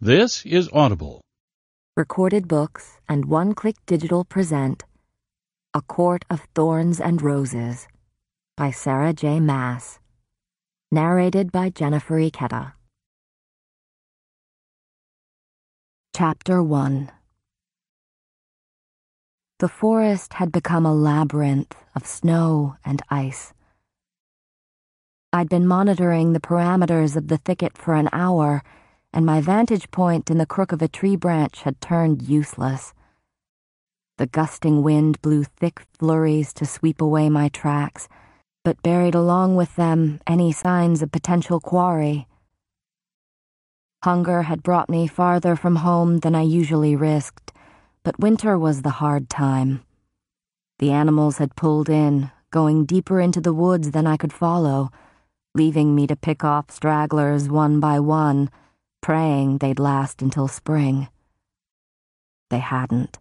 This is Audible. Recorded books and one-click digital present A Court of Thorns and Roses by Sarah J. Maas. Narrated by Jennifer Ikeda. Chapter 1. The forest had become a labyrinth of snow and ice. I'd been monitoring the parameters of the thicket for an hour, and my vantage point in the crook of a tree branch had turned useless. The gusting wind blew thick flurries to sweep away my tracks, but buried along with them any signs of potential quarry. Hunger had brought me farther from home than I usually risked, but winter was the hard time. The animals had pulled in, going deeper into the woods than I could follow, leaving me to pick off stragglers one by one, praying they'd last until spring. They hadn't.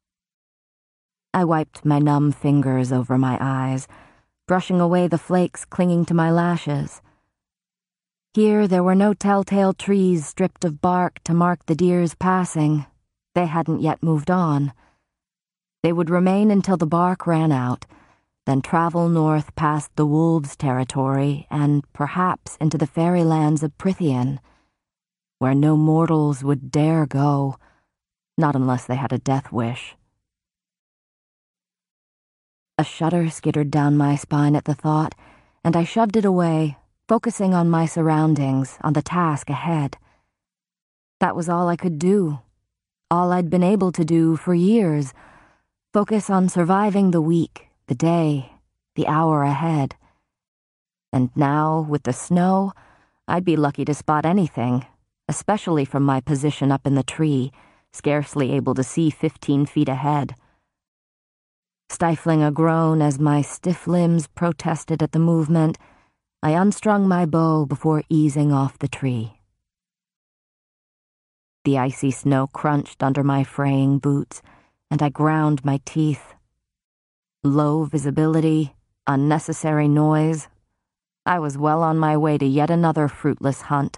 I wiped my numb fingers over my eyes, brushing away the flakes clinging to my lashes. Here there were no telltale trees stripped of bark to mark the deer's passing. They hadn't yet moved on. They would remain until the bark ran out, then travel north past the wolves' territory and perhaps into the fairylands of Prythian, where no mortals would dare go, not unless they had a death wish. A shudder skittered down my spine at the thought, and I shoved it away, focusing on my surroundings, on the task ahead. That was all I could do, all I'd been able to do for years, focus on surviving the week, the day, the hour ahead. And now, with the snow, I'd be lucky to spot anything, especially from my position up in the tree, scarcely able to see 15 feet ahead. Stifling a groan as my stiff limbs protested at the movement, I unstrung my bow before easing off the tree. The icy snow crunched under my fraying boots, and I ground my teeth. Low visibility, unnecessary noise. I was well on my way to yet another fruitless hunt.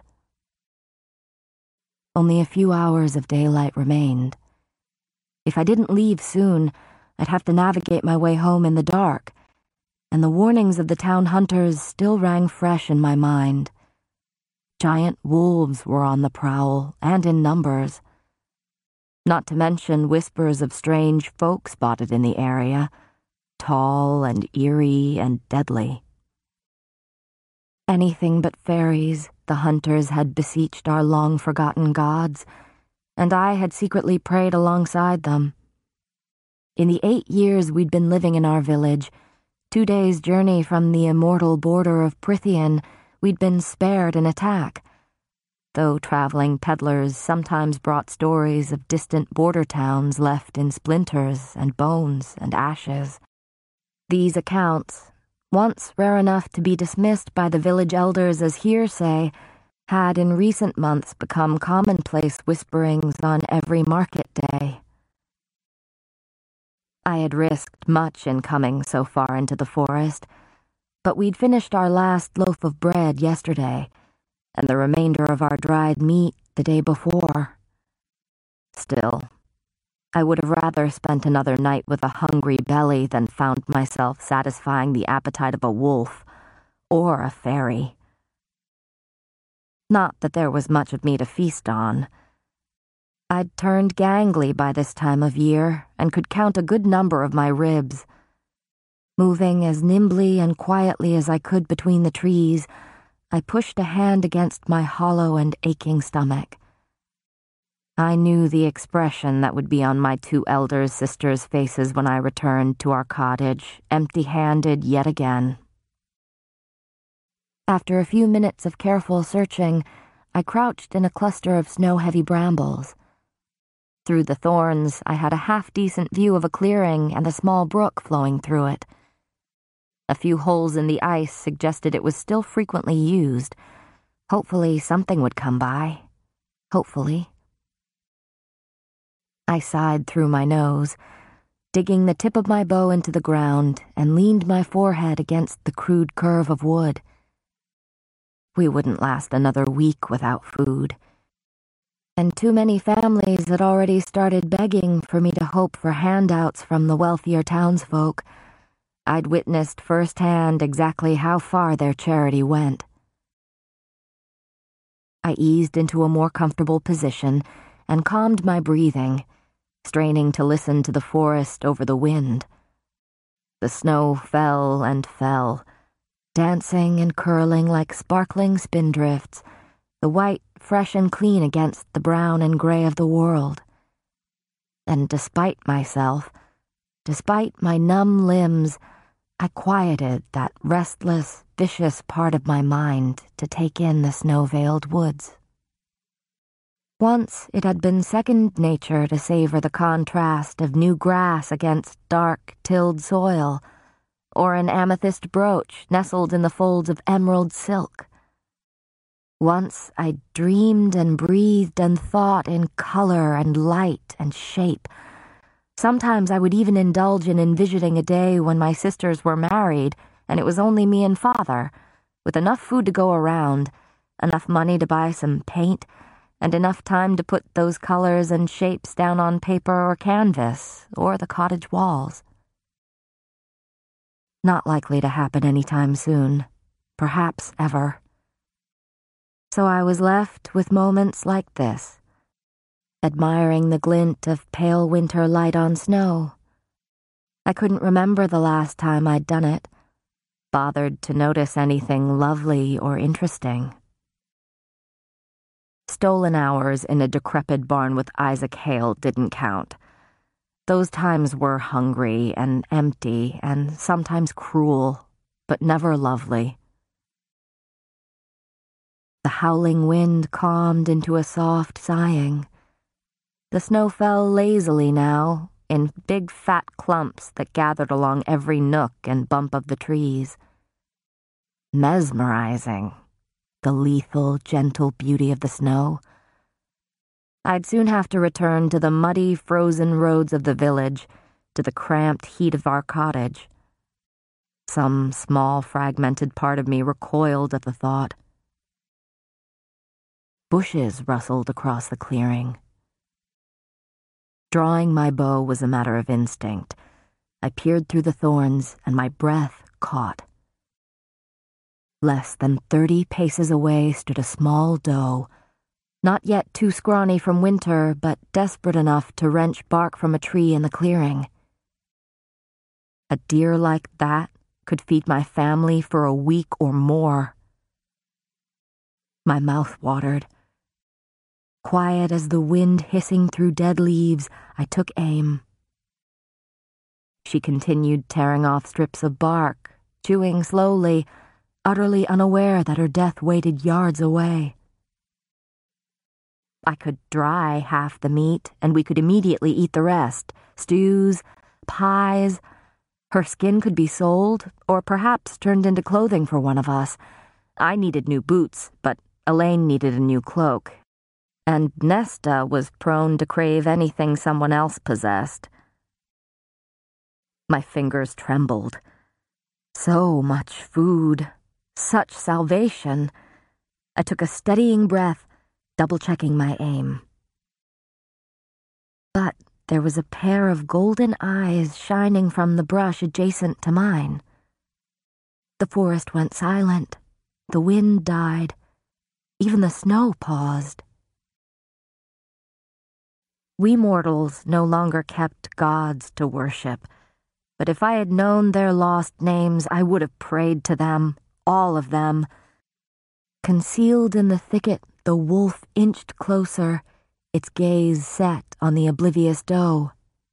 Only a few hours of daylight remained. If I didn't leave soon, I'd have to navigate my way home in the dark, and the warnings of the town hunters still rang fresh in my mind. Giant wolves were on the prowl, and in numbers. Not to mention whispers of strange folk spotted in the area, tall and eerie and deadly. Anything but fairies, the hunters had beseeched our long-forgotten gods, and I had secretly prayed alongside them. In the 8 years we'd been living in our village, 2 days' journey from the immortal border of Prythian, we'd been spared an attack, though traveling peddlers sometimes brought stories of distant border towns left in splinters and bones and ashes. These accounts, once rare enough to be dismissed by the village elders as hearsay, had in recent months become commonplace whisperings on every market day. I had risked much in coming so far into the forest, but we'd finished our last loaf of bread yesterday, and the remainder of our dried meat the day before. Still, I would have rather spent another night with a hungry belly than found myself satisfying the appetite of a wolf or a fairy. Not that there was much of me to feast on. I'd turned gangly by this time of year and could count a good number of my ribs. Moving as nimbly and quietly as I could between the trees, I pushed a hand against my hollow and aching stomach. I knew the expression that would be on my 2 elder sisters' faces when I returned to our cottage, empty-handed yet again. After a few minutes of careful searching, I crouched in a cluster of snow-heavy brambles. Through the thorns, I had a half-decent view of a clearing and a small brook flowing through it. A few holes in the ice suggested it was still frequently used. Hopefully something would come by. Hopefully. I sighed through my nose, digging the tip of my bow into the ground, and leaned my forehead against the crude curve of wood. We wouldn't last another week without food. and too many families had already started begging for me to hope for handouts from the wealthier townsfolk. I'd witnessed firsthand exactly how far their charity went. I eased into a more comfortable position and calmed my breathing, straining to listen to the forest over the wind. The snow fell and fell, dancing and curling like sparkling spindrifts, the white fresh and clean against the brown and gray of the world. And despite myself, despite my numb limbs, I quieted that restless, vicious part of my mind to take in the snow-veiled woods. Once it had been second nature to savor the contrast of new grass against dark, tilled soil, or an amethyst brooch nestled in the folds of emerald silk. Once I dreamed and breathed and thought in color and light and shape. Sometimes I would even indulge in envisioning a day when my sisters were married and it was only me and Father, with enough food to go around, enough money to buy some paint, and enough time to put those colors and shapes down on paper or canvas or the cottage walls. Not likely to happen anytime soon, perhaps ever. So I was left with moments like this, admiring the glint of pale winter light on snow. I couldn't remember the last time I'd done it, bothered to notice anything lovely or interesting. Stolen hours in a decrepit barn with Isaac Hale didn't count. Those times were hungry and empty and sometimes cruel, but never lovely. The howling wind calmed into a soft sighing. The snow fell lazily now, in big fat clumps that gathered along every nook and bump of the trees. Mesmerizing, the lethal, gentle beauty of the snow. I'd soon have to return to the muddy, frozen roads of the village, to the cramped heat of our cottage. Some small, fragmented part of me recoiled at the thought. Bushes rustled across the clearing. Drawing my bow was a matter of instinct. I peered through the thorns, and my breath caught. Less than 30 paces away stood a small doe, not yet too scrawny from winter, but desperate enough to wrench bark from a tree in the clearing. A deer like that could feed my family for a week or more. My mouth watered. Quiet as the wind hissing through dead leaves, I took aim. She continued tearing off strips of bark, chewing slowly, utterly unaware that her death waited yards away. I could dry half the meat, and we could immediately eat the rest. Stews, pies. Her skin could be sold, or perhaps turned into clothing for one of us. I needed new boots, but Elaine needed a new cloak. And Nesta was prone to crave anything someone else possessed. My fingers trembled. So much food, such salvation. I took a steadying breath, double-checking my aim. But there was a pair of golden eyes shining from the brush adjacent to mine. The forest went silent. The wind died. Even the snow paused. We mortals no longer kept gods to worship, but if I had known their lost names, I would have prayed to them, all of them. Concealed in the thicket, the wolf inched closer, its gaze set on the oblivious doe.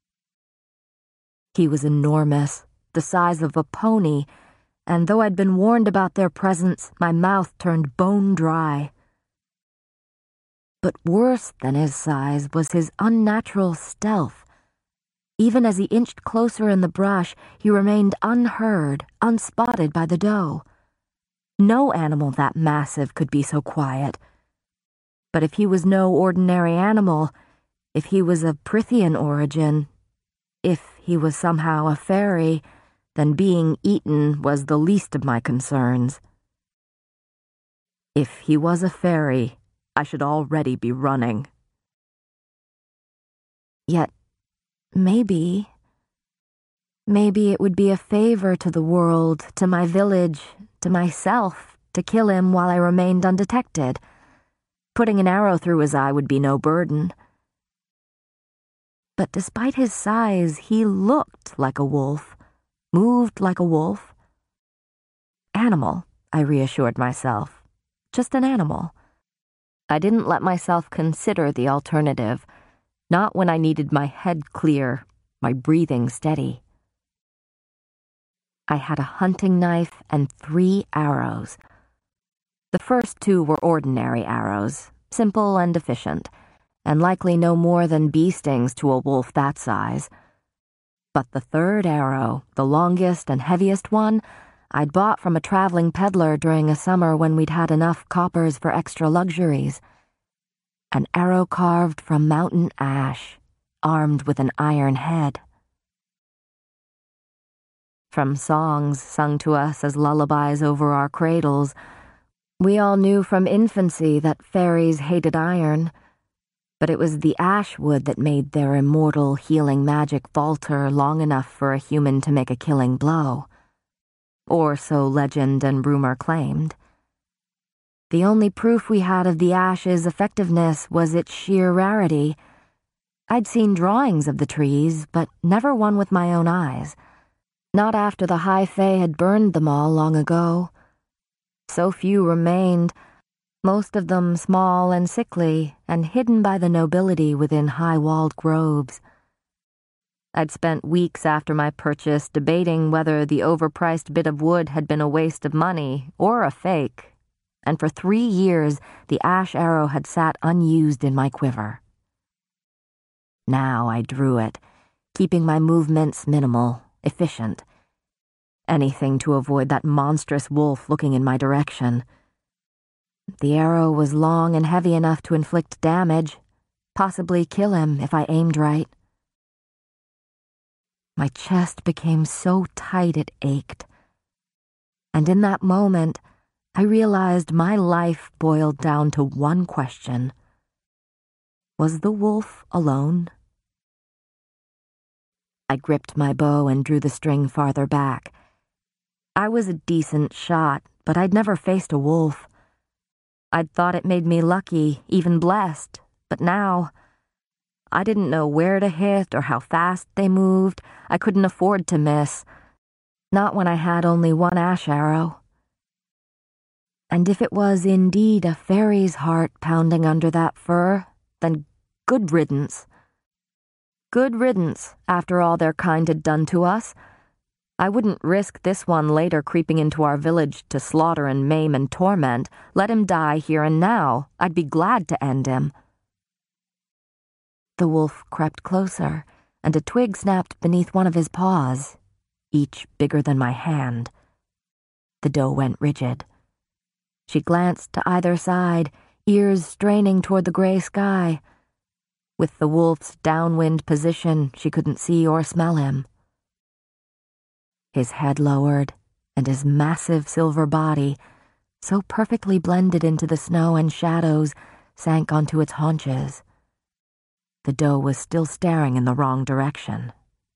He was enormous, the size of a pony, and though I'd been warned about their presence, my mouth turned bone dry. But worse than his size was his unnatural stealth. Even as he inched closer in the brush, he remained unheard, unspotted by the doe. No animal that massive could be so quiet. But if he was no ordinary animal, if he was of Prythian origin, if he was somehow a fairy, then being eaten was the least of my concerns. If he was a fairy, I should already be running. Yet, maybe it would be a favor to the world, to my village, to myself, to kill him while I remained undetected. Putting an arrow through his eye would be no burden. But despite his size, he looked like a wolf, moved like a wolf. Animal, I reassured myself. Just an animal. I didn't let myself consider the alternative, not when I needed my head clear, my breathing steady. I had a hunting knife and 3 arrows. The first 2 were ordinary arrows, simple and efficient, and likely no more than bee stings to a wolf that size. But the 3rd arrow, the longest and heaviest one, I'd bought from a traveling peddler during a summer when we'd had enough coppers for extra luxuries. An arrow carved from mountain ash, armed with an iron head. From songs sung to us as lullabies over our cradles, we all knew from infancy that fairies hated iron, but it was the ash wood that made their immortal healing magic falter long enough for a human to make a killing blow. Or so legend and rumor claimed. The only proof we had of the ash's effectiveness was its sheer rarity. I'd seen drawings of the trees, but never one with my own eyes. Not after the High Fae had burned them all long ago. So few remained, most of them small and sickly, and hidden by the nobility within high-walled groves. I'd spent weeks after my purchase debating whether the overpriced bit of wood had been a waste of money or a fake, and for 3 years the ash arrow had sat unused in my quiver. Now I drew it, keeping my movements minimal, efficient. Anything to avoid that monstrous wolf looking in my direction. The arrow was long and heavy enough to inflict damage, possibly kill him if I aimed right. My chest became so tight it ached. And in that moment, I realized my life boiled down to one question. Was the wolf alone? I gripped my bow and drew the string farther back. I was a decent shot, but I'd never faced a wolf. I'd thought it made me lucky, even blessed, but now I didn't know where to hit or how fast they moved. I couldn't afford to miss, not when I had only 1 ash arrow. And if it was indeed a fairy's heart pounding under that fur, then good riddance. Good riddance, after all their kind had done to us. I wouldn't risk this one later creeping into our village to slaughter and maim and torment. Let him die here and now. I'd be glad to end him. The wolf crept closer, and a twig snapped beneath one of his paws, each bigger than my hand. The doe went rigid. She glanced to either side, ears straining toward the gray sky. With the wolf's downwind position, she couldn't see or smell him. His head lowered, and his massive silver body, so perfectly blended into the snow and shadows, sank onto its haunches. The doe was still staring in the wrong direction.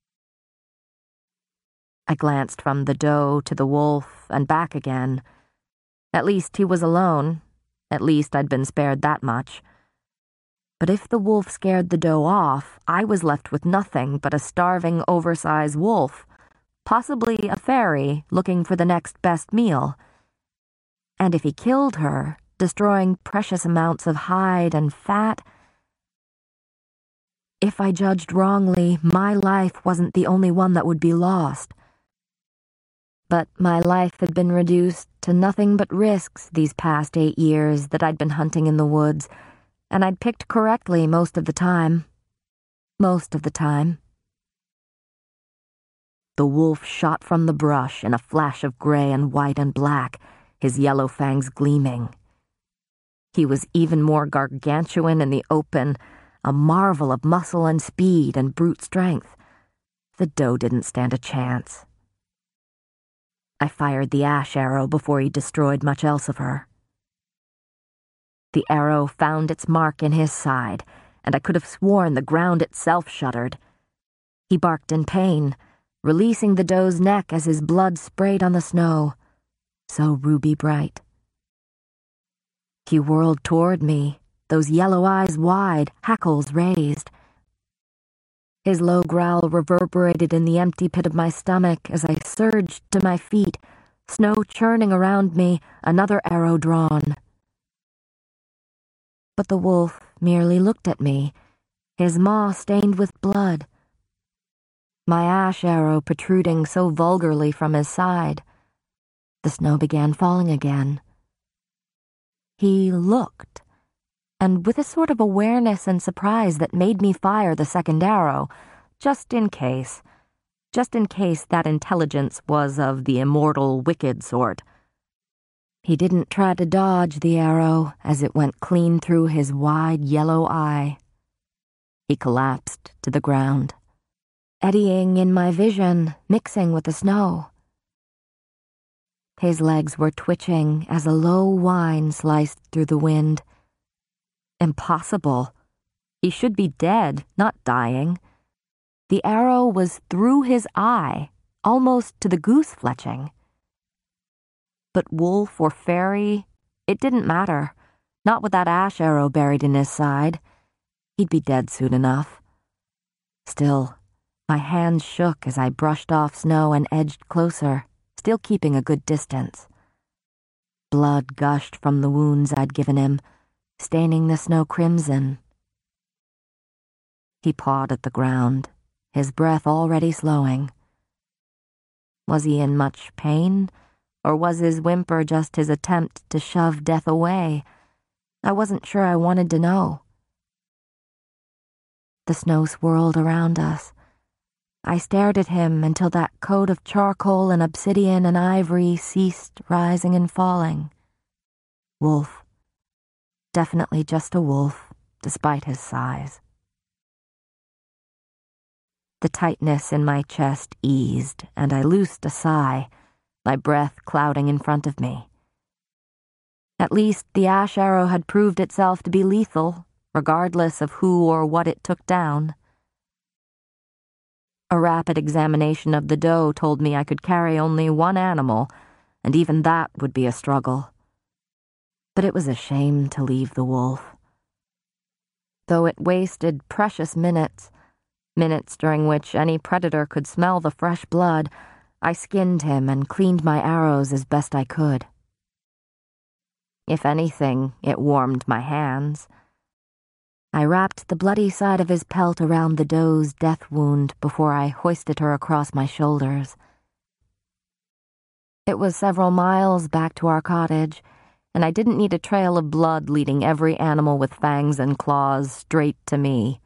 I glanced from the doe to the wolf and back again. At least he was alone. At least I'd been spared that much. But if the wolf scared the doe off, I was left with nothing but a starving, oversized wolf, possibly a fairy looking for the next best meal. And if he killed her, destroying precious amounts of hide and fat, if I judged wrongly, my life wasn't the only one that would be lost. But my life had been reduced to nothing but risks these past 8 years that I'd been hunting in the woods, and I'd picked correctly most of the time. Most of the time. The wolf shot from the brush in a flash of gray and white and black, his yellow fangs gleaming. He was even more gargantuan in the open, a marvel of muscle and speed and brute strength. The doe didn't stand a chance. I fired the ash arrow before he destroyed much else of her. The arrow found its mark in his side, and I could have sworn the ground itself shuddered. He barked in pain, releasing the doe's neck as his blood sprayed on the snow, so ruby bright. He whirled toward me, those yellow eyes wide, hackles raised. His low growl reverberated in the empty pit of my stomach as I surged to my feet, snow churning around me, another arrow drawn. But the wolf merely looked at me, his maw stained with blood, my ash arrow protruding so vulgarly from his side. The snow began falling again. He looked, and with a sort of awareness and surprise that made me fire the second arrow, just in case that intelligence was of the immortal, wicked sort. He didn't try to dodge the arrow as it went clean through his wide yellow eye. He collapsed to the ground, eddying in my vision, mixing with the snow. His legs were twitching as a low whine sliced through the wind. Impossible. He should be dead, not dying. The arrow was through his eye, almost to the goose fletching. But wolf or fairy, it didn't matter. Not with that ash arrow buried in his side. He'd be dead soon enough. Still, my hands shook as I brushed off snow and edged closer, still keeping a good distance. Blood gushed from the wounds I'd given him, staining the snow crimson. He pawed at the ground, his breath already slowing. Was he in much pain, or was his whimper just his attempt to shove death away? I wasn't sure I wanted to know. The snow swirled around us. I stared at him until that coat of charcoal and obsidian and ivory ceased rising and falling. Wolf. Definitely just a wolf, despite his size. The tightness in my chest eased, and I loosed a sigh, my breath clouding in front of me. At least the ash arrow had proved itself to be lethal, regardless of who or what it took down. A rapid examination of the doe told me I could carry only one animal, and even that would be a struggle. But it was a shame to leave the wolf. Though it wasted precious minutes during which any predator could smell the fresh blood, I skinned him and cleaned my arrows as best I could. If anything, it warmed my hands. I wrapped the bloody side of his pelt around the doe's death wound before I hoisted her across my shoulders. It was several miles back to our cottage, and I didn't need a trail of blood leading every animal with fangs and claws straight to me.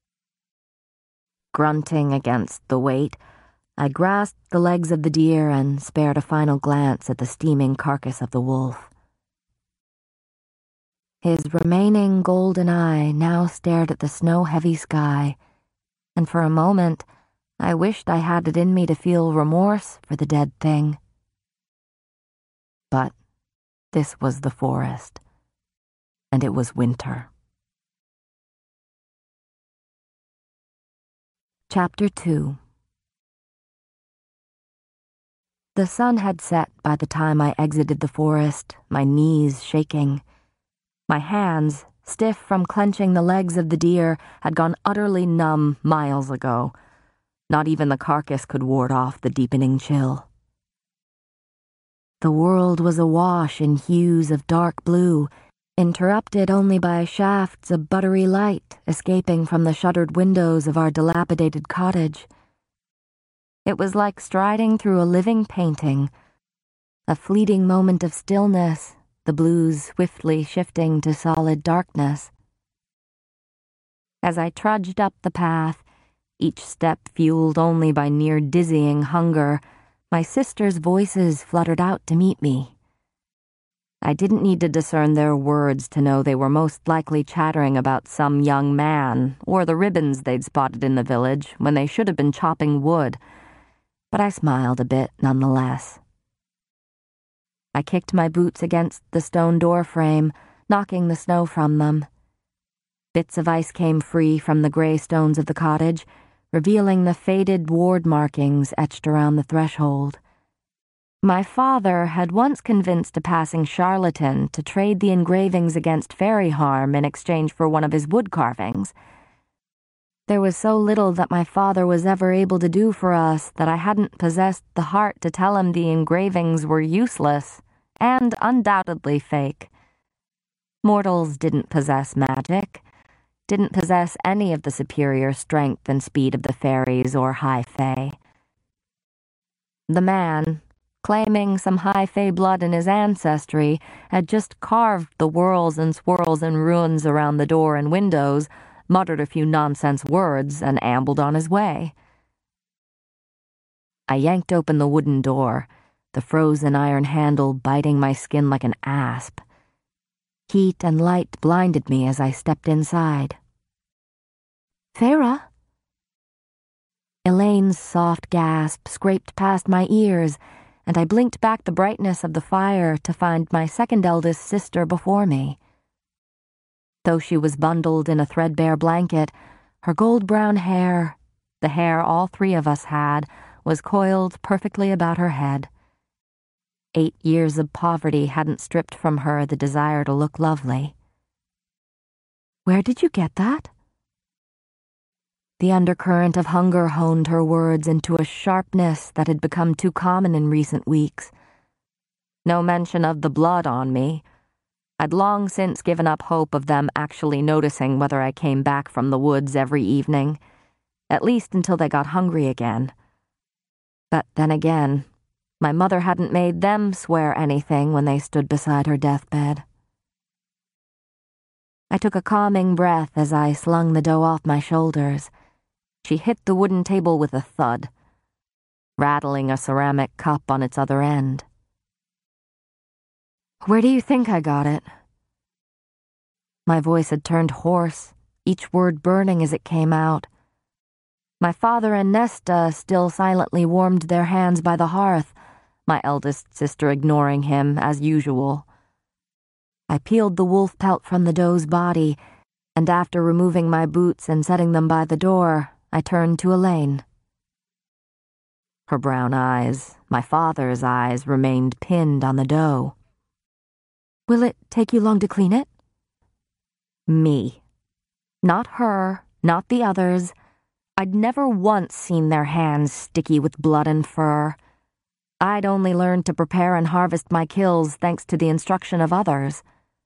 Grunting against the weight, I grasped the legs of the deer and spared a final glance at the steaming carcass of the wolf. His remaining golden eye now stared at the snow-heavy sky, and for a moment I wished I had it in me to feel remorse for the dead thing. But this was the forest, and it was winter. Chapter 2. The sun had set by the time I exited the forest, my knees shaking. My hands, stiff from clenching the legs of the deer, had gone utterly numb miles ago. Not even the carcass could ward off the deepening chill. The world was awash in hues of dark blue, interrupted only by shafts of buttery light escaping from the shuttered windows of our dilapidated cottage. It was like striding through a living painting, a fleeting moment of stillness, the blues swiftly shifting to solid darkness. As I trudged up the path, each step fueled only by near-dizzying hunger, my sisters' voices fluttered out to meet me. I didn't need to discern their words to know they were most likely chattering about some young man or the ribbons they'd spotted in the village when they should have been chopping wood, but I smiled a bit nonetheless. I kicked my boots against the stone door frame, knocking the snow from them. Bits of ice came free from the gray stones of the cottage, revealing the faded ward markings etched around the threshold. My father had once convinced a passing charlatan to trade the engravings against fairy harm in exchange for one of his wood carvings. There was so little that my father was ever able to do for us that I hadn't possessed the heart to tell him the engravings were useless and undoubtedly fake. Mortals didn't possess magic, didn't possess any of the superior strength and speed of the fairies or high fae. The man, claiming some high fae blood in his ancestry, had just carved the whirls and swirls and ruins around the door and windows, muttered a few nonsense words, and ambled on his way. I yanked open the wooden door, the frozen iron handle biting my skin like an asp. Heat and light blinded me as I stepped inside. "Feyre?" Elaine's soft gasp scraped past my ears, and I blinked back the brightness of the fire to find my second eldest sister before me. Though she was bundled in a threadbare blanket, her gold-brown hair, the hair all three of us had, was coiled perfectly about her head. 8 years of poverty hadn't stripped from her the desire to look lovely. "Where did you get that?" The undercurrent of hunger honed her words into a sharpness that had become too common in recent weeks. No mention of the blood on me. I'd long since given up hope of them actually noticing whether I came back from the woods every evening, at least until they got hungry again. But then again, my mother hadn't made them swear anything when they stood beside her deathbed. I took a calming breath as I slung the dough off my shoulders. She hit the wooden table with a thud, rattling a ceramic cup on its other end. "Where do you think I got it?" My voice had turned hoarse, each word burning as it came out. My father and Nesta still silently warmed their hands by the hearth, my eldest sister ignoring him, as usual. I peeled the wolf pelt from the doe's body, and after removing my boots and setting them by the door, I turned to Elaine. Her brown eyes, my father's eyes, remained pinned on the dough. "Will it take you long to clean it?" Me. Not her, not the others. I'd never once seen their hands sticky with blood and fur. I'd only learned to prepare and harvest my kills thanks to the instruction of others.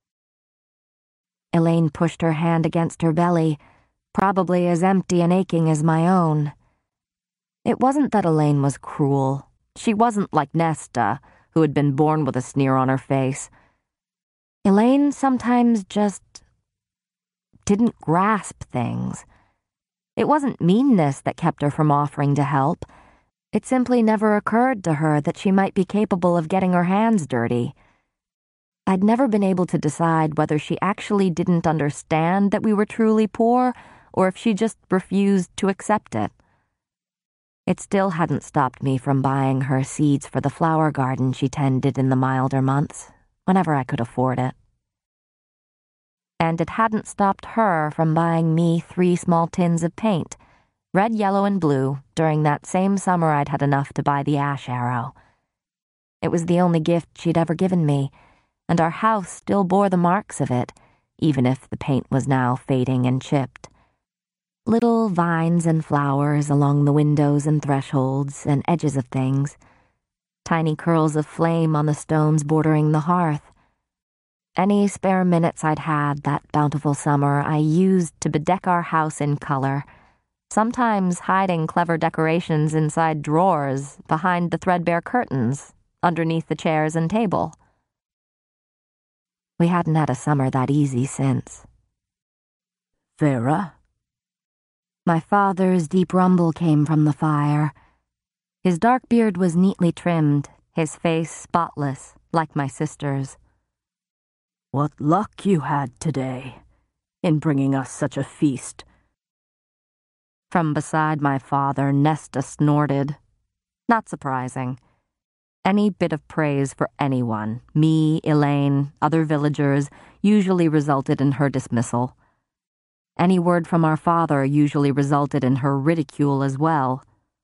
Elaine pushed her hand against her belly, probably as empty and aching as my own. It wasn't that Elaine was cruel. She wasn't like Nesta, who had been born with a sneer on her face. Elaine sometimes just didn't grasp things. It wasn't meanness that kept her from offering to help. It simply never occurred to her that she might be capable of getting her hands dirty. I'd never been able to decide whether she actually didn't understand that we were truly poor, or if she just refused to accept it. It still hadn't stopped me from buying her seeds for the flower garden she tended in the milder months, whenever I could afford it. And it hadn't stopped her from buying me 3 small tins of paint, red, yellow, and blue, during that same summer I'd had enough to buy the ash arrow. It was the only gift she'd ever given me, and our house still bore the marks of it, even if the paint was now fading and chipped. Little vines and flowers along the windows and thresholds and edges of things. Tiny curls of flame on the stones bordering the hearth. Any spare minutes I'd had that bountiful summer I used to bedeck our house in color, sometimes hiding clever decorations inside drawers, behind the threadbare curtains, underneath the chairs and table. We hadn't had a summer that easy since. "Feyre?" My father's deep rumble came from the fire. His dark beard was neatly trimmed, his face spotless, like my sister's. "What luck you had today, in bringing us such a feast." From beside my father, Nesta snorted. Not surprising. Any bit of praise for anyone, me, Elaine, other villagers, usually resulted in her dismissal. Any word from our father usually resulted in her ridicule as well.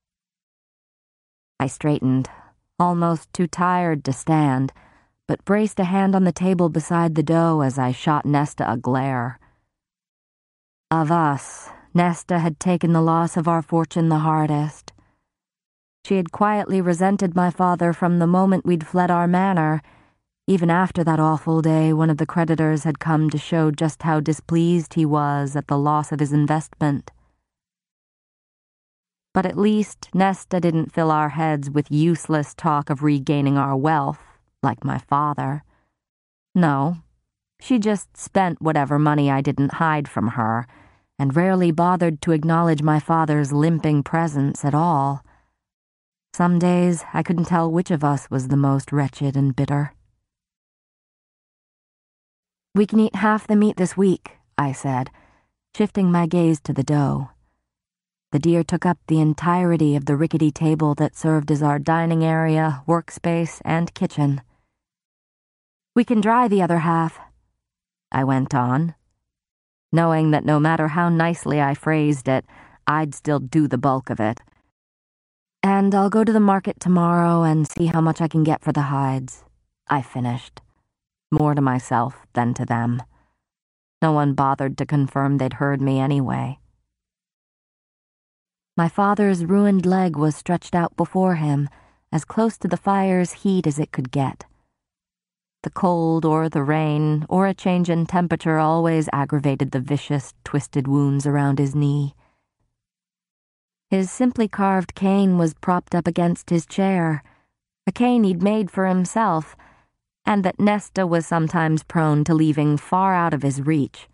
I straightened, almost too tired to stand, but braced a hand on the table beside the dough as I shot Nesta a glare. Of us, Nesta had taken the loss of our fortune the hardest. She had quietly resented my father from the moment we'd fled our manor. Even after that awful day, one of the creditors had come to show just how displeased he was at the loss of his investment. But at least Nesta didn't fill our heads with useless talk of regaining our wealth, like my father. No, she just spent whatever money I didn't hide from her, and rarely bothered to acknowledge my father's limping presence at all. Some days I couldn't tell which of us was the most wretched and bitter. "We can eat half the meat this week," I said, shifting my gaze to the dough. The deer took up the entirety of the rickety table that served as our dining area, workspace, and kitchen. "We can dry the other half," I went on, knowing that no matter how nicely I phrased it, I'd still do the bulk of it. "And I'll go to the market tomorrow and see how much I can get for the hides," I finished, more to myself than to them. No one bothered to confirm they'd heard me anyway. My father's ruined leg was stretched out before him, as close to the fire's heat as it could get. The cold or the rain or a change in temperature always aggravated the vicious, twisted wounds around his knee. His simply carved cane was propped up against his chair, a cane he'd made for himself, and that Nesta was sometimes prone to leaving far out of his reach.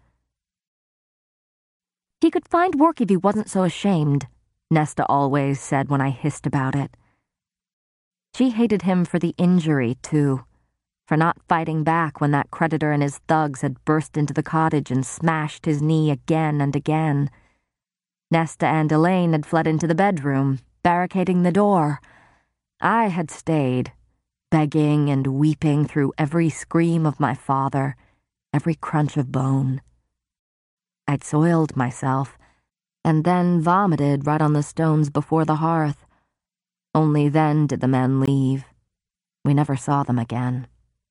"He could find work if he wasn't so ashamed," Nesta always said when I hissed about it. She hated him for the injury, too, for not fighting back when that creditor and his thugs had burst into the cottage and smashed his knee again and again. Nesta and Elaine had fled into the bedroom, barricading the door. I had stayed, begging and weeping through every scream of my father, every crunch of bone. I'd soiled myself, and then vomited right on the stones before the hearth. Only then did the men leave. We never saw them again.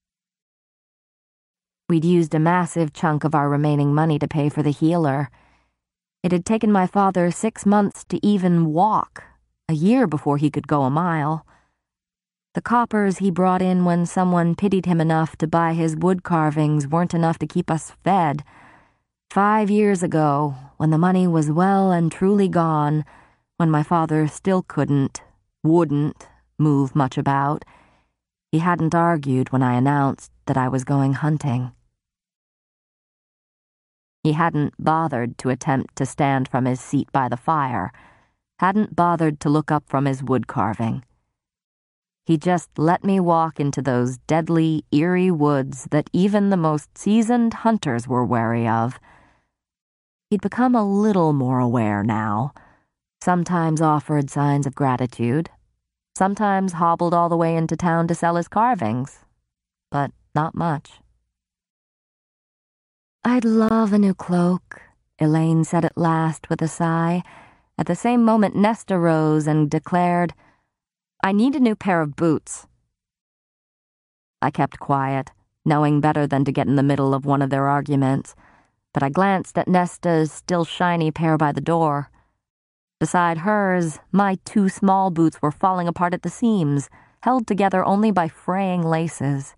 We'd used a massive chunk of our remaining money to pay for the healer. It had taken my father 6 months to even walk, a year before he could go a mile. The coppers he brought in when someone pitied him enough to buy his wood carvings weren't enough to keep us fed. 5 years ago, when the money was well and truly gone, when my father still wouldn't move much about, he hadn't argued when I announced that I was going hunting. He hadn't bothered to attempt to stand from his seat by the fire, hadn't bothered to look up from his wood carving. He just let me walk into those deadly, eerie woods that even the most seasoned hunters were wary of. He'd become a little more aware now, sometimes offered signs of gratitude, sometimes hobbled all the way into town to sell his carvings, but not much. "I'd love a new cloak," Elaine said at last with a sigh. At the same moment, Nesta rose and declared, "I need a new pair of boots." I kept quiet, knowing better than to get in the middle of one of their arguments, but I glanced at Nesta's still shiny pair by the door. Beside hers, my 2 small boots were falling apart at the seams, held together only by fraying laces.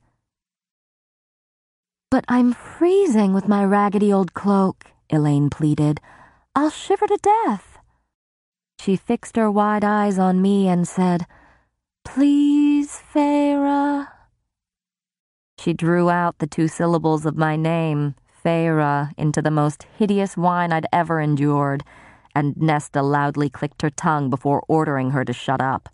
"But I'm freezing with my raggedy old cloak," Elaine pleaded. "I'll shiver to death." She fixed her wide eyes on me and said, "Please, Feyre." She drew out the 2 syllables of my name, Feyre, into the most hideous whine I'd ever endured, and Nesta loudly clicked her tongue before ordering her to shut up.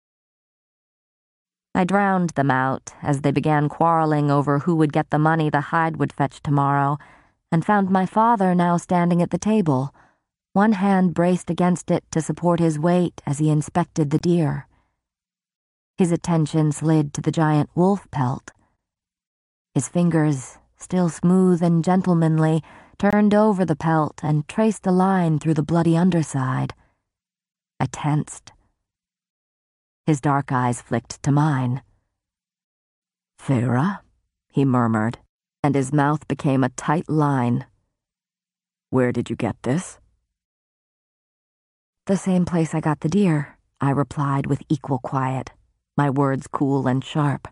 I drowned them out as they began quarreling over who would get the money the hide would fetch tomorrow, and found my father now standing at the table, one hand braced against it to support his weight as he inspected the deer. His attention slid to the giant wolf pelt. His fingers, still smooth and gentlemanly, turned over the pelt and traced a line through the bloody underside. I tensed. His dark eyes flicked to mine. "Feyre," he murmured, and his mouth became a tight line. "Where did you get this?" "The same place I got the deer," I replied with equal quiet, my words cool and sharp.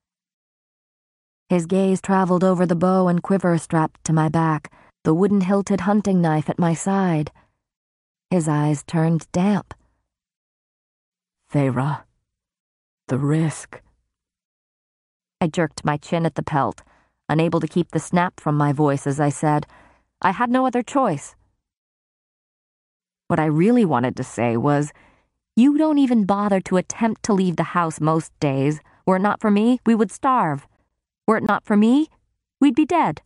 His gaze traveled over the bow and quiver strapped to my back, the wooden-hilted hunting knife at my side. His eyes turned damp. "Feyre, the risk." I jerked my chin at the pelt, unable to keep the snap from my voice as I said, "I had no other choice." What I really wanted to say was, "You don't even bother to attempt to leave the house most days. Were it not for me, we would starve. Were it not for me, we'd be dead."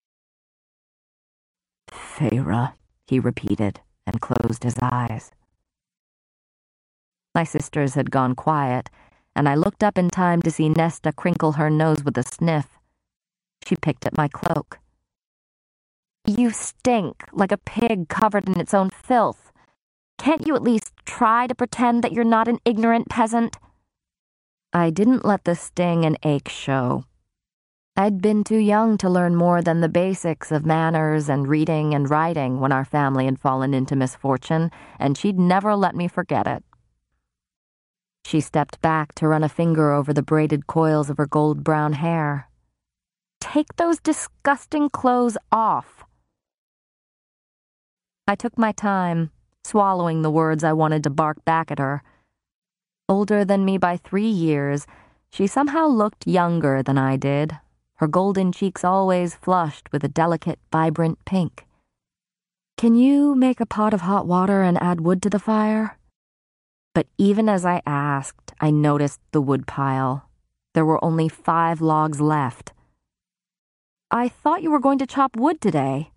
"Feyre," he repeated and closed his eyes. My sisters had gone quiet, and I looked up in time to see Nesta crinkle her nose with a sniff. She picked at my cloak. "You stink like a pig covered in its own filth. Can't you at least try to pretend that you're not an ignorant peasant?" I didn't let the sting and ache show. I'd been too young to learn more than the basics of manners and reading and writing when our family had fallen into misfortune, and she'd never let me forget it. She stepped back to run a finger over the braided coils of her gold-brown hair. "Take those disgusting clothes off." I took my time, swallowing the words I wanted to bark back at her. Older than me by 3 years, she somehow looked younger than I did, her golden cheeks always flushed with a delicate, vibrant pink. "Can you make a pot of hot water and add wood to the fire?" But even as I asked, I noticed the wood pile. There were only 5 logs left. "I thought you were going to chop wood today."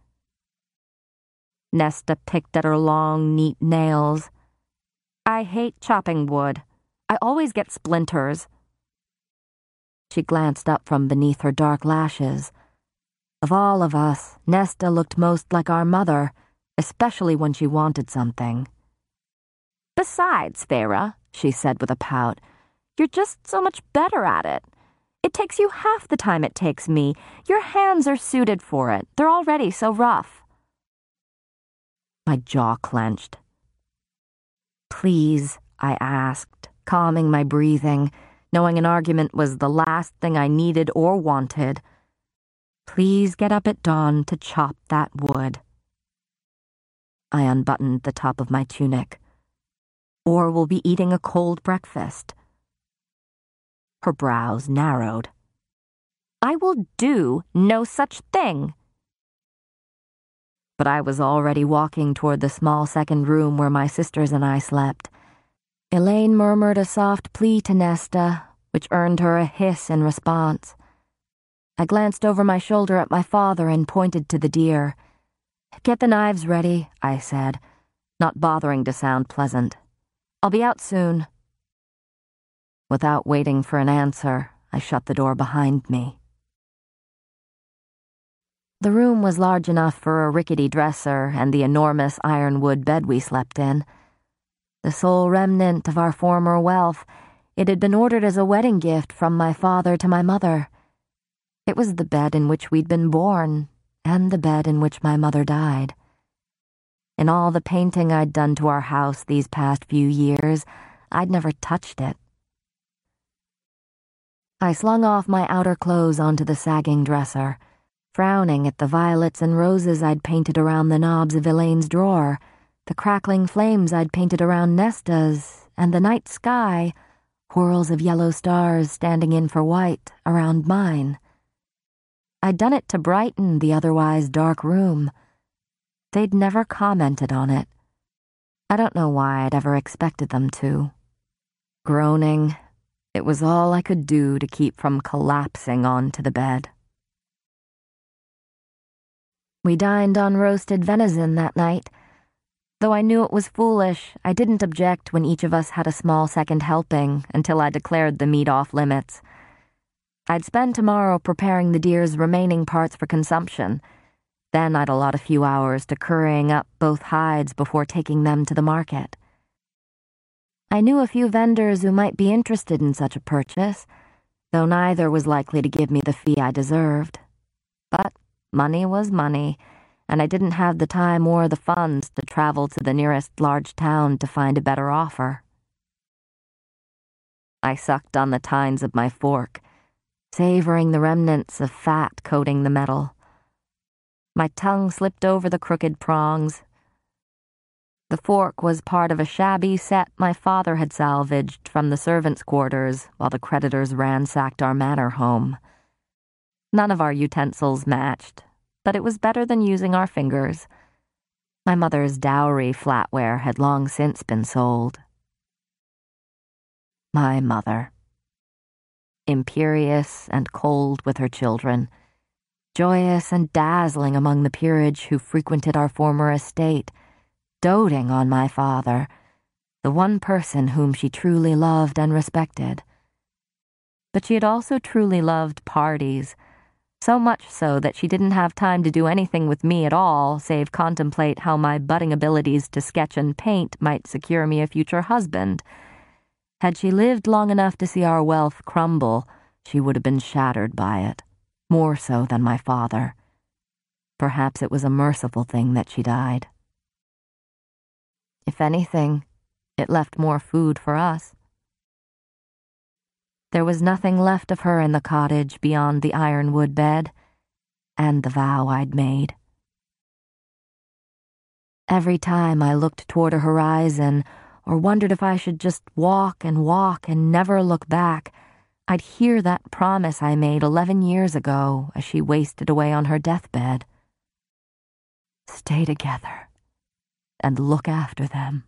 Nesta picked at her long, neat nails. "I hate chopping wood. I always get splinters." She glanced up from beneath her dark lashes. Of all of us, Nesta looked most like our mother, especially when she wanted something. "Besides, Feyre," she said with a pout, "you're just so much better at it. It takes you half the time it takes me. Your hands are suited for it. They're already so rough." My jaw clenched. "Please," I asked, calming my breathing, knowing an argument was the last thing I needed or wanted. "Please get up at dawn to chop that wood." I unbuttoned the top of my tunic. "Or we'll be eating a cold breakfast." Her brows narrowed. "I will do no such thing." But I was already walking toward the small second room where my sisters and I slept. Elaine murmured a soft plea to Nesta, which earned her a hiss in response. I glanced over my shoulder at my father and pointed to the deer. "Get the knives ready," I said, not bothering to sound pleasant. "I'll be out soon." Without waiting for an answer, I shut the door behind me. The room was large enough for a rickety dresser and the enormous ironwood bed we slept in. The sole remnant of our former wealth, it had been ordered as a wedding gift from my father to my mother. It was the bed in which we'd been born, and the bed in which my mother died. In all the painting I'd done to our house these past few years, I'd never touched it. I slung off my outer clothes onto the sagging dresser, frowning at the violets and roses I'd painted around the knobs of Elaine's drawer, the crackling flames I'd painted around Nesta's, and the night sky, whorls of yellow stars standing in for white, around mine. I'd done it to brighten the otherwise dark room. They'd never commented on it. I don't know why I'd ever expected them to. Groaning, it was all I could do to keep from collapsing onto the bed. We dined on roasted venison that night. Though I knew it was foolish, I didn't object when each of us had a small second helping until I declared the meat off limits. I'd spend tomorrow preparing the deer's remaining parts for consumption. Then I'd allot a few hours to currying up both hides before taking them to the market. I knew a few vendors who might be interested in such a purchase, though neither was likely to give me the fee I deserved. But money was money, and I didn't have the time or the funds to travel to the nearest large town to find a better offer. I sucked on the tines of my fork, savoring the remnants of fat coating the metal. My tongue slipped over the crooked prongs. The fork was part of a shabby set my father had salvaged from the servants' quarters while the creditors ransacked our manor home. None of our utensils matched, but it was better than using our fingers. My mother's dowry flatware had long since been sold. My mother. Imperious and cold with her children, joyous and dazzling among the peerage who frequented our former estate, doting on my father, the one person whom she truly loved and respected. But she had also truly loved parties, so much so that she didn't have time to do anything with me at all, save contemplate how my budding abilities to sketch and paint might secure me a future husband. Had she lived long enough to see our wealth crumble, she would have been shattered by it, more so than my father. Perhaps it was a merciful thing that she died. If anything, it left more food for us. There was nothing left of her in the cottage beyond the ironwood bed and the vow I'd made. Every time I looked toward a horizon or wondered if I should just walk and never look back, I'd hear that promise I made 11 years ago as she wasted away on her deathbed. Stay together and look after them.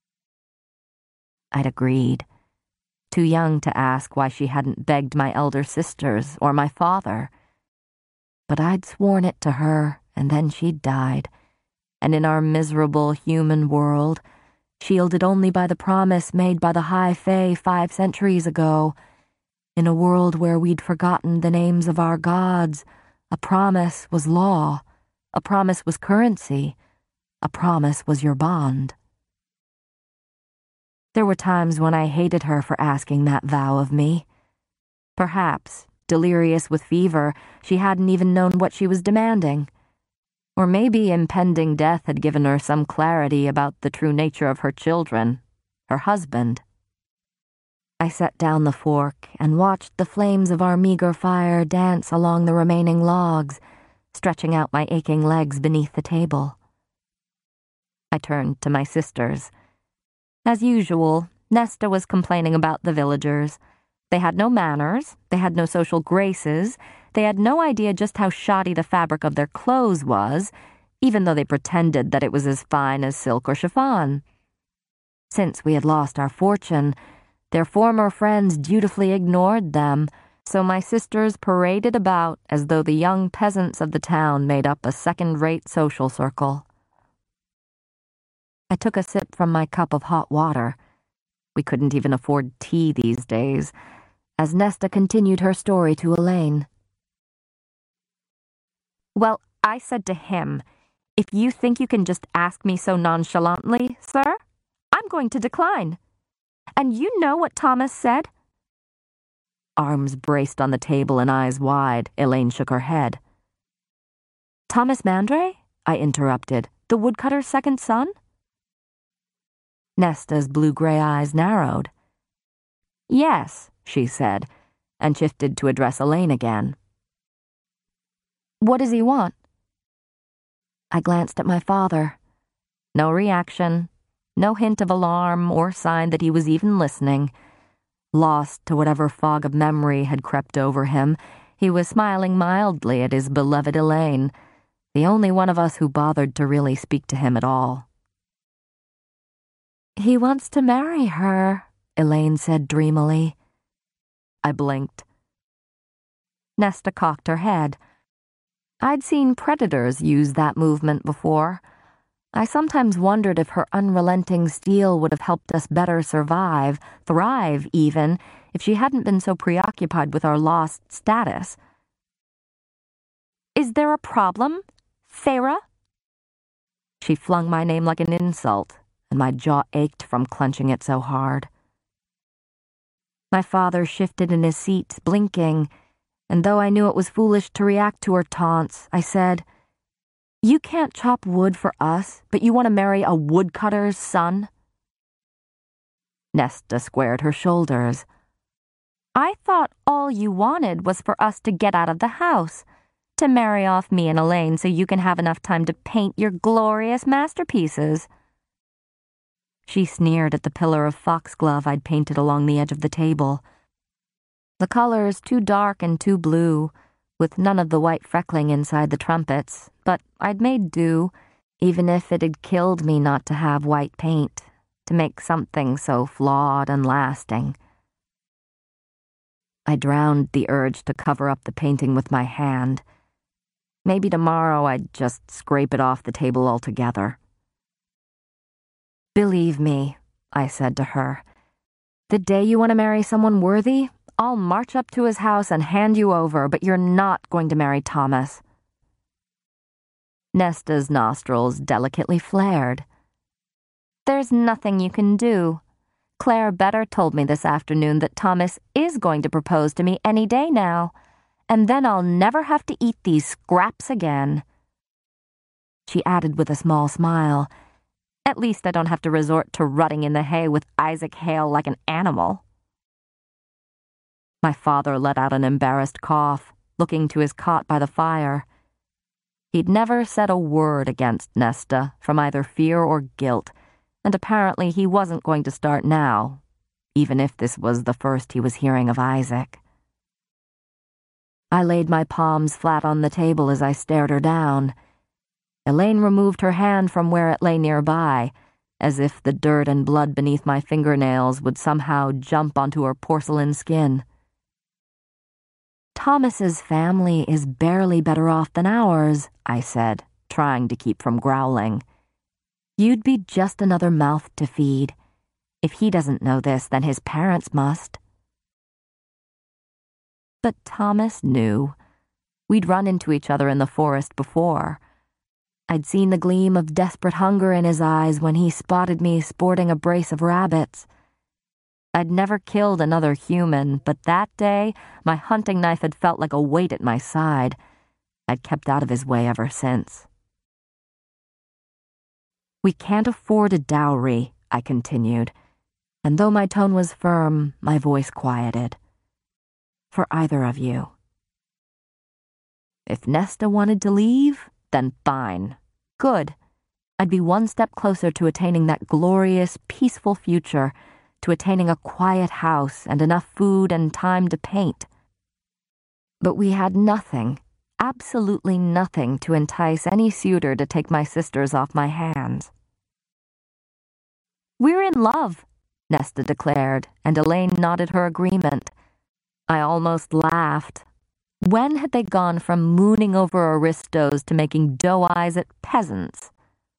I'd agreed, too young to ask why she hadn't begged my elder sisters or my father. But I'd sworn it to her, and then she'd died, and in our miserable human world, shielded only by the promise made by the High Fae 5 centuries ago, in a world where we'd forgotten the names of our gods, a promise was law, a promise was currency, a promise was your bond. There were times when I hated her for asking that vow of me. Perhaps, delirious with fever, she hadn't even known what she was demanding. Or maybe impending death had given her some clarity about the true nature of her children, her husband. I set down the fork and watched the flames of our meager fire dance along the remaining logs, stretching out my aching legs beneath the table. I turned to my sisters. As usual, Nesta was complaining about the villagers. They had no manners, they had no social graces, they had no idea just how shoddy the fabric of their clothes was, even though they pretended that it was as fine as silk or chiffon. Since we had lost our fortune, their former friends dutifully ignored them, so my sisters paraded about as though the young peasants of the town made up a second-rate social circle. I took a sip from my cup of hot water. We couldn't even afford tea these days, as Nesta continued her story to Elaine. Well, I said to him, "If you think you can just ask me so nonchalantly, sir, I'm going to decline. And you know what Thomas said?" Arms braced on the table and eyes wide, Elaine shook her head. "Thomas Mandray?" I interrupted. "The woodcutter's second son?" Nesta's blue-gray eyes narrowed. "Yes," she said, and shifted to address Elaine again. "What does he want?" I glanced at my father. No reaction, no hint of alarm or sign that he was even listening. Lost to whatever fog of memory had crept over him, he was smiling mildly at his beloved Elaine, the only one of us who bothered to really speak to him at all. "He wants to marry her," Elaine said dreamily. I blinked. Nesta cocked her head. I'd seen predators use that movement before. I sometimes wondered if her unrelenting steel would have helped us better survive, thrive even, if she hadn't been so preoccupied with our lost status. "Is there a problem? Feyre? She flung my name like an insult, and my jaw ached from clenching it so hard. My father shifted in his seat, blinking, and though I knew it was foolish to react to her taunts, I said, "You can't chop wood for us, but you want to marry a woodcutter's son?" Nesta squared her shoulders. "I thought all you wanted was for us to get out of the house, to marry off me and Elaine so you can have enough time to paint your glorious masterpieces." She sneered at the pillar of foxglove I'd painted along the edge of the table. The colors too dark and too blue, with none of the white freckling inside the trumpets, but I'd made do, even if it had killed me not to have white paint, to make something so flawed and lasting. I drowned the urge to cover up the painting with my hand. Maybe tomorrow I'd just scrape it off the table altogether. "Believe me," I said to her, "the day you want to marry someone worthy, I'll march up to his house and hand you over, but you're not going to marry Thomas." Nesta's nostrils delicately flared. "There's nothing you can do. Claire Better told me this afternoon that Thomas is going to propose to me any day now, and then I'll never have to eat these scraps again." She added with a small smile, "At least I don't have to resort to rutting in the hay with Isaac Hale like an animal." My father let out an embarrassed cough, looking to his cot by the fire. He'd never said a word against Nesta from either fear or guilt, and apparently he wasn't going to start now, even if this was the first he was hearing of Isaac. I laid my palms flat on the table as I stared her down. Elaine removed her hand from where it lay nearby, as if the dirt and blood beneath my fingernails would somehow jump onto her porcelain skin. "Thomas's family is barely better off than ours," I said, trying to keep from growling. "You'd be just another mouth to feed. If he doesn't know this, then his parents must." But Thomas knew. We'd run into each other in the forest before. I'd seen the gleam of desperate hunger in his eyes when he spotted me sporting a brace of rabbits. I'd never killed another human, but that day my hunting knife had felt like a weight at my side. I'd kept out of his way ever since. "We can't afford a dowry," I continued, and though my tone was firm, my voice quieted. "For either of you. If Nesta wanted to leave, then fine. Good. I'd be one step closer to attaining that glorious, peaceful future, to attaining a quiet house and enough food and time to paint. But we had nothing, absolutely nothing to entice any suitor to take my sisters off my hands." "We're in love," Nesta declared, and Elaine nodded her agreement. I almost laughed. When had they gone from mooning over aristos to making doe eyes at peasants?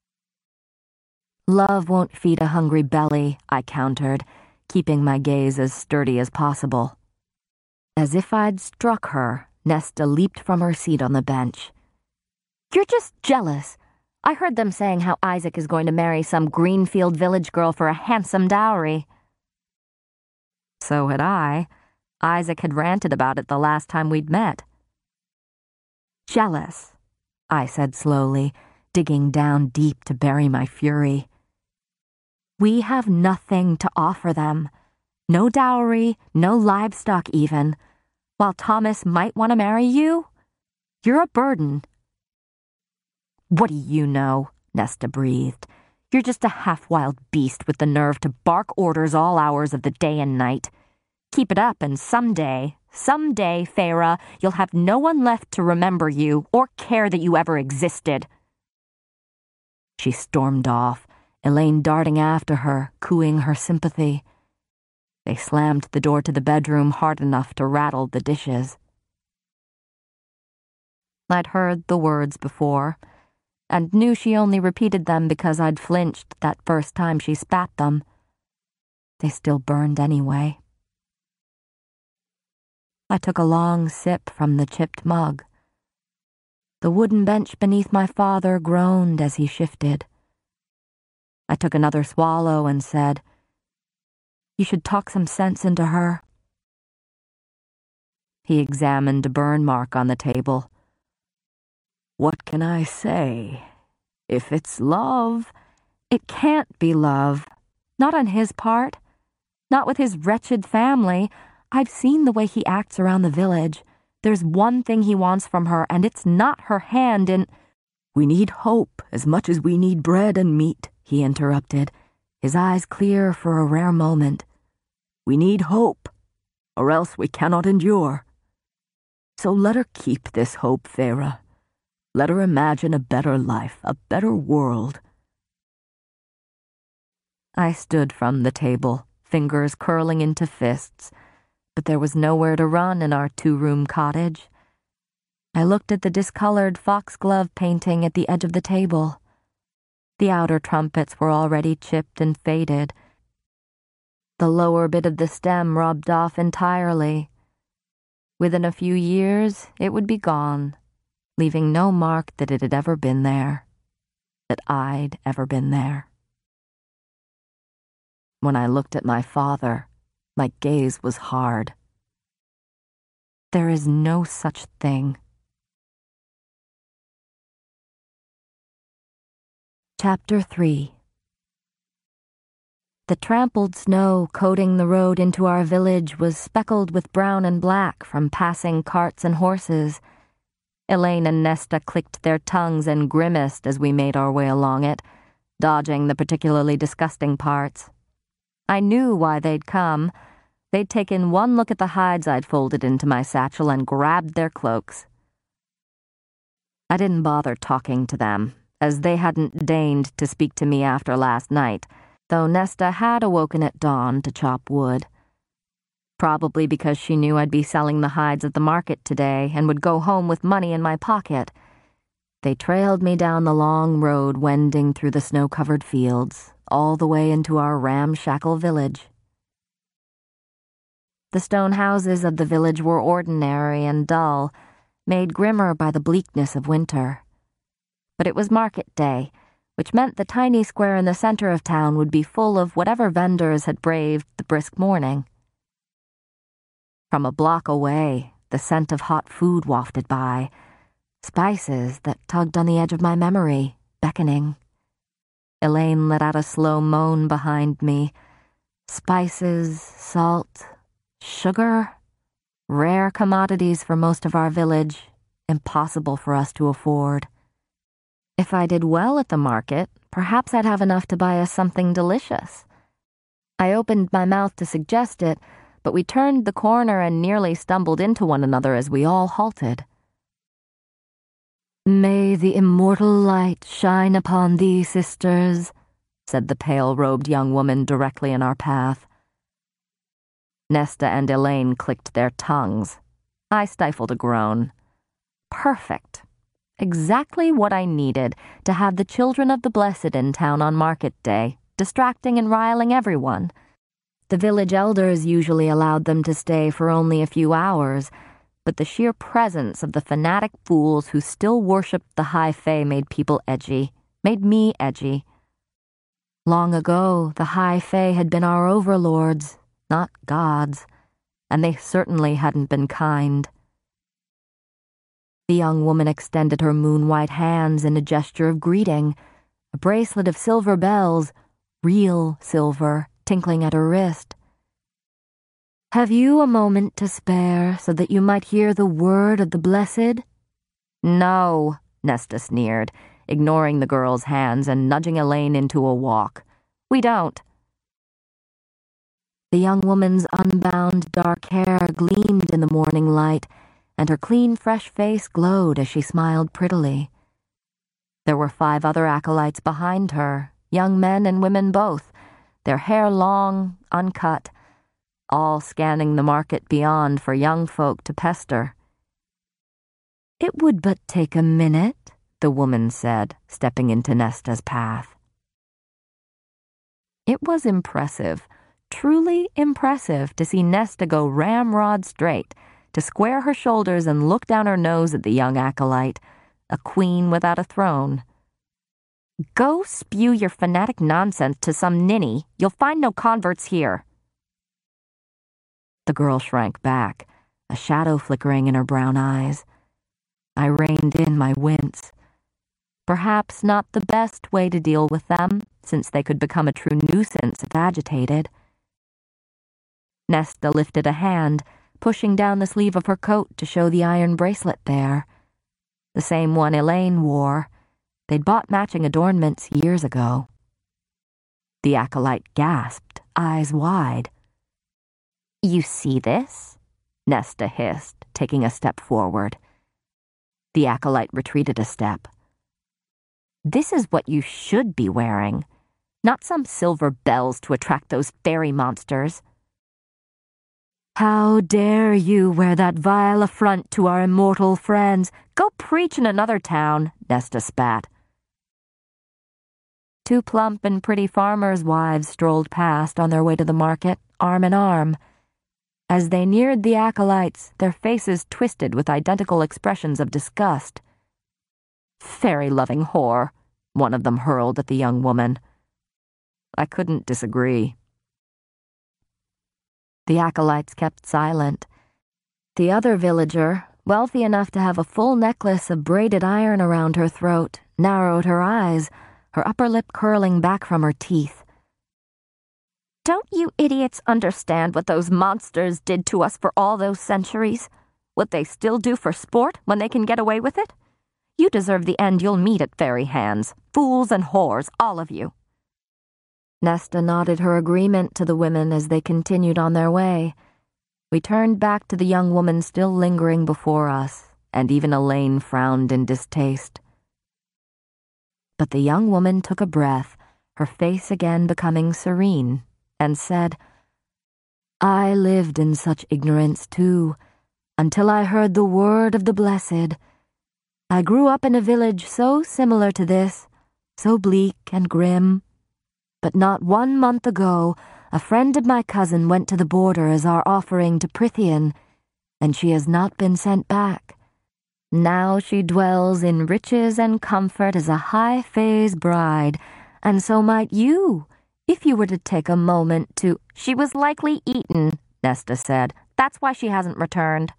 "Love won't feed a hungry belly," I countered, keeping my gaze as sturdy as possible. As if I'd struck her, Nesta leaped from her seat on the bench. "You're just jealous. I heard them saying how Isaac is going to marry some Greenfield village girl for a handsome dowry." So had I. Isaac had ranted about it the last time we'd met. "Jealous," I said slowly, digging down deep to bury my fury. "We have nothing to offer them. No dowry, no livestock even. While Thomas might want to marry you, you're a burden." "What do you know?" Nesta breathed. "You're just a half-wild beast with the nerve to bark orders all hours of the day and night. Keep it up and someday, Feyre, you'll have no one left to remember you or care that you ever existed." She stormed off, Elaine darting after her, cooing her sympathy. They slammed the door to the bedroom hard enough to rattle the dishes. I'd heard the words before, and knew she only repeated them because I'd flinched that first time she spat them. They still burned anyway. I took a long sip from the chipped mug. The wooden bench beneath my father groaned as he shifted. I took another swallow and said, "You should talk some sense into her." He examined a burn mark on the table. "What can I say? If it's love..." "It can't be love. Not on his part. Not with his wretched family. I've seen the way he acts around the village. There's one thing he wants from her, and it's not her hand in—" "We need hope as much as we need bread and meat," he interrupted, his eyes clear for a rare moment. "We need hope, or else we cannot endure. So let her keep this hope, Feyre. Let her imagine a better life, a better world." I stood from the table, fingers curling into fists, but there was nowhere to run in our two-room cottage. I looked at the discolored foxglove painting at the edge of the table. The outer trumpets were already chipped and faded. The lower bit of the stem rubbed off entirely. Within a few years, it would be gone, leaving no mark that it had ever been there, that I'd ever been there. When I looked at my father, my gaze was hard. There is no such thing. Chapter 3. The trampled snow coating the road into our village was speckled with brown and black from passing carts and horses. Elaine and Nesta clicked their tongues and grimaced as we made our way along it, dodging the particularly disgusting parts. I knew why they'd come. They'd taken one look at the hides I'd folded into my satchel and grabbed their cloaks. I didn't bother talking to them, as they hadn't deigned to speak to me after last night, though Nesta had awoken at dawn to chop wood. Probably because she knew I'd be selling the hides at the market today and would go home with money in my pocket. They trailed me down the long road wending through the snow-covered fields, all the way into our ramshackle village. The stone houses of the village were ordinary and dull, made grimmer by the bleakness of winter. But it was market day, which meant the tiny square in the center of town would be full of whatever vendors had braved the brisk morning. From a block away, the scent of hot food wafted by, spices that tugged on the edge of my memory, beckoning. Elaine let out a slow moan behind me. Spices, salt, sugar, rare commodities for most of our village, impossible for us to afford. If I did well at the market, perhaps I'd have enough to buy us something delicious. I opened my mouth to suggest it, but we turned the corner and nearly stumbled into one another as we all halted. "May the immortal light shine upon thee, sisters," said the pale-robed young woman directly in our path. Nesta and Elaine clicked their tongues. I stifled a groan. Perfect. Exactly what I needed to have the children of the blessed in town on market day, distracting and riling everyone. The village elders usually allowed them to stay for only a few hours, but the sheer presence of the fanatic fools who still worshipped the high fae made people edgy, made me edgy. Long ago, the high fae had been our overlords, not gods, and they certainly hadn't been kind. The young woman extended her moon-white hands in a gesture of greeting, a bracelet of silver bells, real silver, tinkling at her wrist. "Have you a moment to spare so that you might hear the word of the blessed?" "No," Nesta sneered, ignoring the girl's hands and nudging Elaine into a walk. "We don't." The young woman's unbound dark hair gleamed in the morning light, and her clean, fresh face glowed as she smiled prettily. There were 5 other acolytes behind her, young men and women both, their hair long, uncut, all scanning the market beyond for young folk to pester. "It would but take a minute," the woman said, stepping into Nesta's path. It was impressive, truly impressive, to see Nesta go ramrod straight, to square her shoulders and look down her nose at the young acolyte, a queen without a throne. Go spew your fanatic nonsense to some ninny. You'll find no converts here. The girl shrank back, a shadow flickering in her brown eyes. I reined in my wince. Perhaps not the best way to deal with them, since they could become a true nuisance if agitated. Nesta lifted a hand, pushing down the sleeve of her coat to show the iron bracelet there. The same one Elaine wore. They'd bought matching adornments years ago. The acolyte gasped, eyes wide. You see this? Nesta hissed, taking a step forward. The acolyte retreated a step. This is what you should be wearing, not some silver bells to attract those fairy monsters. How dare you wear that vile affront to our immortal friends? Go preach in another town, Nesta spat. Two plump and pretty farmers' wives strolled past on their way to the market, arm in arm. As they neared the acolytes, their faces twisted with identical expressions of disgust. Fairy-loving whore, one of them hurled at the young woman. I couldn't disagree. The acolytes kept silent. The other villager, wealthy enough to have a full necklace of braided iron around her throat, narrowed her eyes, her upper lip curling back from her teeth. Don't you idiots understand what those monsters did to us for all those centuries? What they still do for sport when they can get away with it? You deserve the end you'll meet at fairy hands. Fools and whores, all of you. Nesta nodded her agreement to the women as they continued on their way. We turned back to the young woman still lingering before us, and even Elaine frowned in distaste. But the young woman took a breath, her face again becoming serene, and said, I lived in such ignorance too, until I heard the word of the blessed. I grew up in a village so similar to this, so bleak and grim. But not 1 month ago, a friend of my cousin went to the border as our offering to Prythian, and she has not been sent back. Now she dwells in riches and comfort as a high fae's bride, and so might you, if you were to take a moment to— She was likely eaten, Nesta said. That's why she hasn't returned.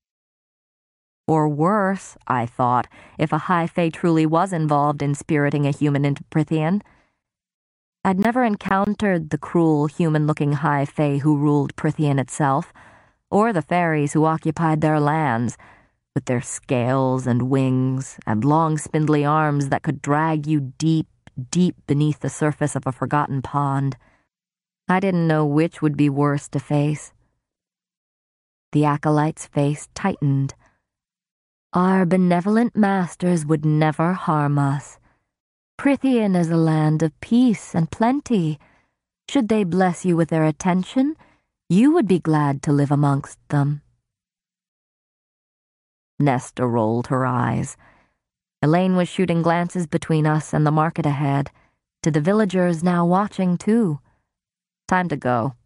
Or worse, I thought, if a high fae truly was involved in spiriting a human into Prythian. I'd never encountered the cruel, human-looking high fae who ruled Prythian itself, or the fairies who occupied their lands, with their scales and wings and long spindly arms that could drag you deep, deep beneath the surface of a forgotten pond. I didn't know which would be worse to face. The acolyte's face tightened. Our benevolent masters would never harm us. Prythian is a land of peace and plenty. Should they bless you with their attention, you would be glad to live amongst them. Nesta rolled her eyes. Elaine was shooting glances between us and the market ahead, to the villagers now watching too. Time to go.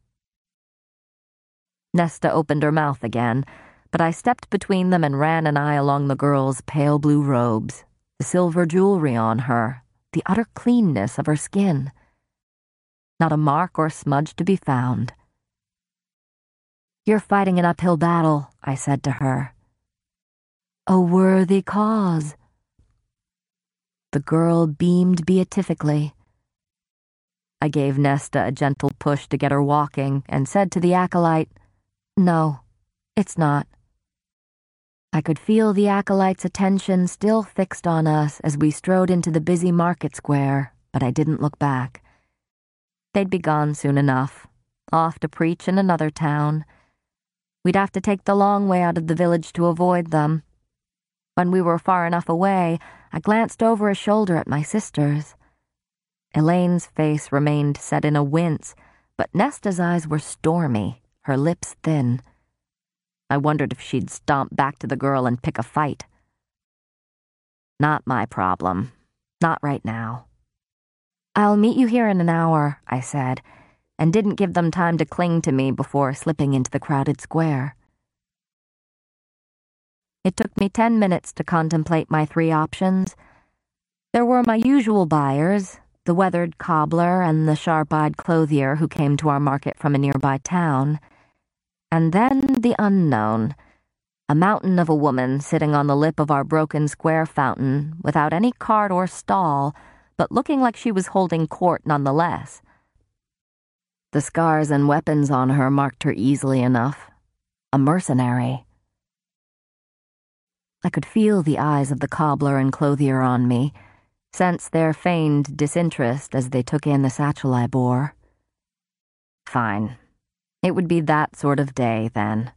Nesta opened her mouth again, but I stepped between them and ran an eye along the girl's pale blue robes, the silver jewelry on her, the utter cleanness of her skin. Not a mark or smudge to be found. You're fighting an uphill battle, I said to her. A worthy cause. The girl beamed beatifically. I gave Nesta a gentle push to get her walking and said to the acolyte, No, it's not. I could feel the acolyte's attention still fixed on us as we strode into the busy market square, but I didn't look back. They'd be gone soon enough, off to preach in another town. We'd have to take the long way out of the village to avoid them. When we were far enough away, I glanced over a shoulder at my sisters. Elaine's face remained set in a wince, but Nesta's eyes were stormy, her lips thin. I wondered if she'd stomp back to the girl and pick a fight. Not my problem. Not right now. I'll meet you here in an hour, I said, and didn't give them time to cling to me before slipping into the crowded square. It took me 10 minutes to contemplate my 3 options. There were my usual buyers, the weathered cobbler and the sharp-eyed clothier who came to our market from a nearby town. And then the unknown, a mountain of a woman sitting on the lip of our broken square fountain without any cart or stall, but looking like she was holding court nonetheless. The scars and weapons on her marked her easily enough. A mercenary. I could feel the eyes of the cobbler and clothier on me, sense their feigned disinterest as they took in the satchel I bore. Fine. It would be that sort of day, then.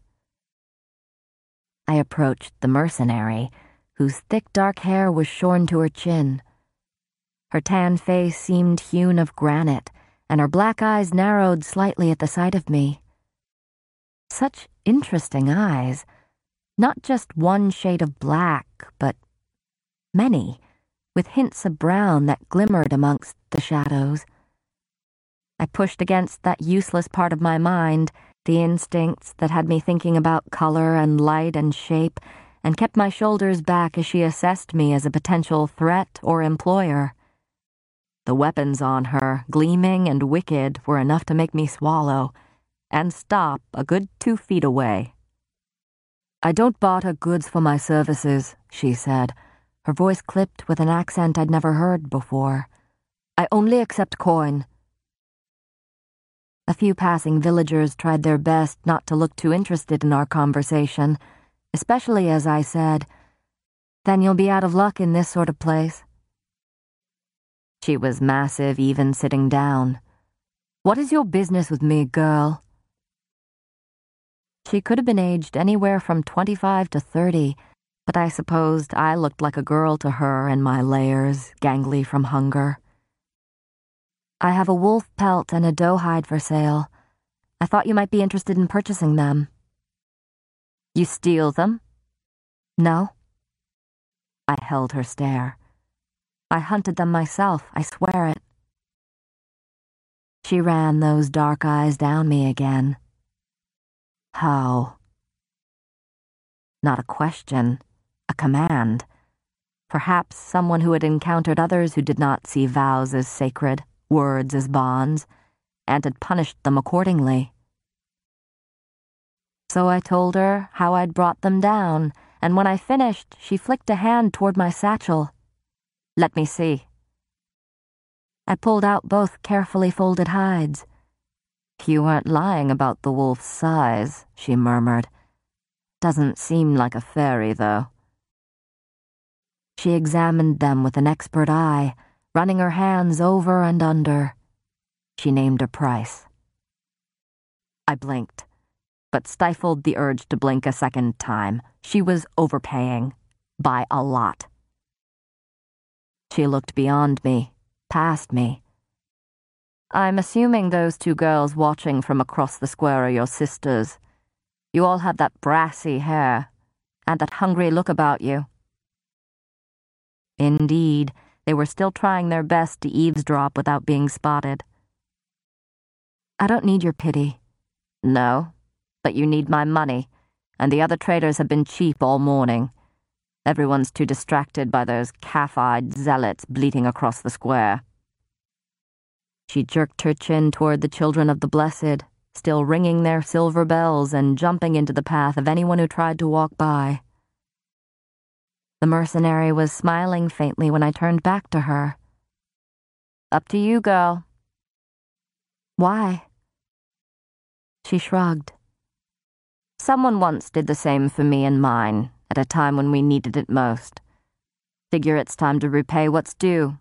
I approached the mercenary, whose thick dark hair was shorn to her chin. Her tan face seemed hewn of granite, and her black eyes narrowed slightly at the sight of me. Such interesting eyes. Not just one shade of black, but many, with hints of brown that glimmered amongst the shadows. I pushed against that useless part of my mind, the instincts that had me thinking about color and light and shape, and kept my shoulders back as she assessed me as a potential threat or employer. The weapons on her, gleaming and wicked, were enough to make me swallow, and stop a good 2 feet away. "I don't barter goods for my services," she said, her voice clipped with an accent I'd never heard before. "I only accept coin." A few passing villagers tried their best not to look too interested in our conversation, especially as I said, "Then you'll be out of luck in this sort of place." She was massive even sitting down. "What is your business with me, girl?" She could have been aged anywhere from 25 to 30, but I supposed I looked like a girl to her in my layers, gangly from hunger. "I have a wolf pelt and a doe hide for sale. I thought you might be interested in purchasing them." "You steal them?" "No." I held her stare. "I hunted them myself, I swear it." She ran those dark eyes down me again. "How?" Not a question, a command. Perhaps someone who had encountered others who did not see vows as sacred, words as bonds, and had punished them accordingly. So I told her how I'd brought them down, and when I finished, she flicked a hand toward my satchel. "Let me see." I pulled out both carefully folded hides. "You weren't lying about the wolf's size," she murmured. "Doesn't seem like a fairy, though." She examined them with an expert eye, running her hands over and under. She named a price. I blinked, but stifled the urge to blink a second time. She was overpaying, by a lot. She looked beyond me, past me. "I'm assuming those 2 girls watching from across the square are your sisters. You all have that brassy hair, and that hungry look about you." Indeed, they were still trying their best to eavesdrop without being spotted. "I don't need your pity." "No, but you need my money, and the other traders have been cheap all morning. Everyone's too distracted by those calf-eyed zealots bleating across the square." She jerked her chin toward the children of the blessed, still ringing their silver bells and jumping into the path of anyone who tried to walk by. The mercenary was smiling faintly when I turned back to her. "Up to you, girl." "Why?" She shrugged. "Someone once did the same for me and mine, at a time when we needed it most. Figure it's time to repay what's due."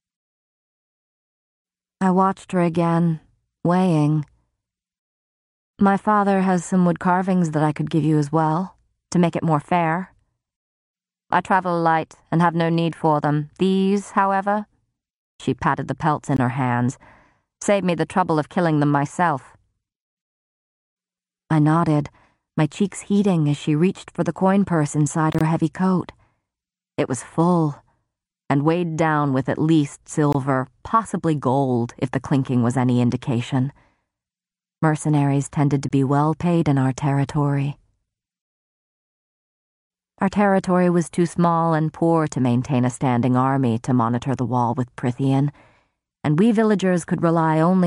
I watched her again, weighing. "My father has some wood carvings that I could give you as well, to make it more fair." "I travel light and have no need for them. These, however," she patted the pelts in her hands, "save me the trouble of killing them myself." I nodded, my cheeks heating as she reached for the coin purse inside her heavy coat. It was full, and weighed down with at least silver, possibly gold, if the clinking was any indication. Mercenaries tended to be well paid in our territory. Our territory was too small and poor to maintain a standing army to monitor the wall with Prythian, and we villagers could rely only